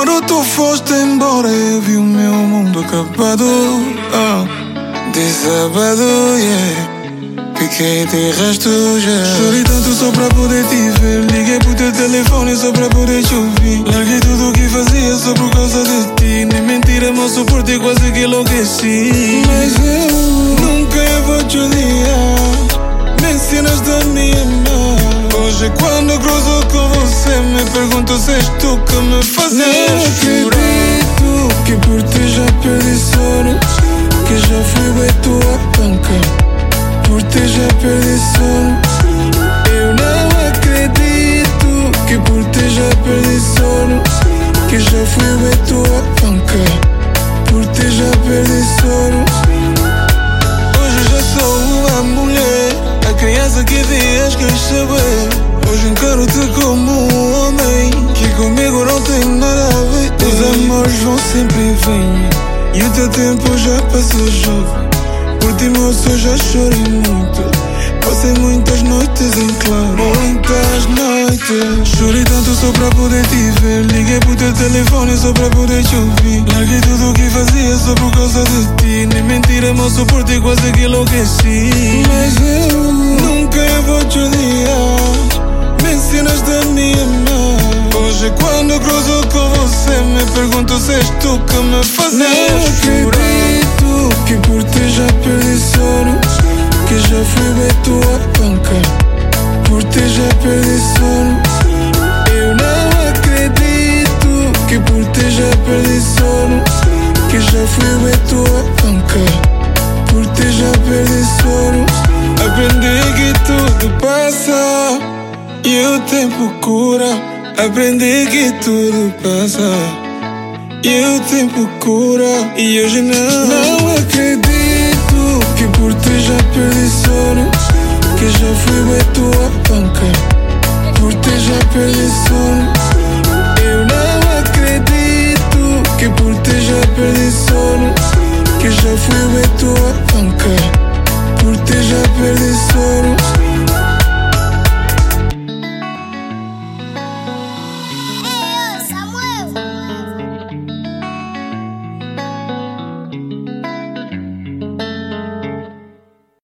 Quando tu foste embora eu vi o meu mundo acabado, desabado, yeah. Fiquei de resto já. Chorei tanto só pra poder te ver. Liguei pro teu telefone só pra poder te ouvir. Larguei tudo o que fazia só por causa de ti. Nem mentira, mal suportei, quase que enlouqueci. Mas eu nunca vou te odiar. Me ensinaste a me amar. Hoje quando cruzo com você me pergunto se és tu que me fazes chorar. Não acredito que por ti já perdi sono, que já fui bem tua banca. Por ti já perdi sono. Eu não acredito que por ti já perdi sono, que já fui bem tua banca. Por ti já perdi sono. Hoje já sou uma mulher, a criança que dias queres saber. Hoje encaro-te como um homem que comigo não tem nada a ver. Os amores vão sempre e vêm, e o teu tempo já passou jovem. Por ti, moço, já chorei muito. Passei muitas noites em claro, muitas noites. Chorei tanto só pra poder te ver. Liguei pro teu telefone só pra poder te ouvir. Larguei tudo o que fazia só por causa de ti. Nem mentira, mal suportei, quase que enlouqueci. Mas eu nunca vou te odiar. Me ensinaste a me amar. Hoje quando cruzo com você me pergunto se és tu que me fazes chorar. Que por ti já perdi sono, que já fui bem tua banca. Por ti já perdi sono. Eu não acredito que por ti já perdi sono, que já fui bem tua banca. Por ti já perdi sono. Aprendi que tudo passa e o tempo cura. Aprendi que tudo passa e o tempo cura. E hoje não acredito que por ti já perdi sono, que já fui bem tua banca. Por ti já perdi sono.